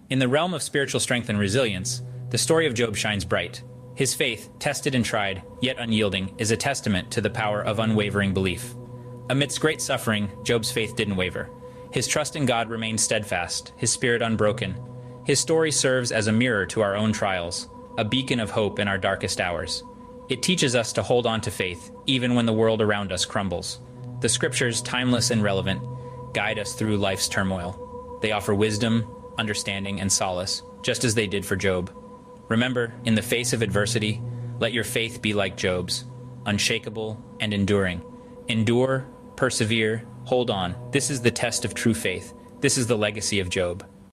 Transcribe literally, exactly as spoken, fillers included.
In the realm of spiritual strength and resilience, the story of Job shines bright. His faith, tested and tried, yet unyielding, is a testament to the power of unwavering belief. Amidst great suffering, Job's faith didn't waver. His trust in God remained steadfast, his spirit unbroken. His story serves as a mirror to our own trials, a beacon of hope in our darkest hours. It teaches us to hold on to faith, even when the world around us crumbles. The scriptures, timeless and relevant, guide us through life's turmoil. They offer wisdom, understanding, and solace, just as they did for Job. Remember, in the face of adversity, let your faith be like Job's, unshakable and enduring. Endure, persevere, hold on. This is the test of true faith. This is the legacy of Job.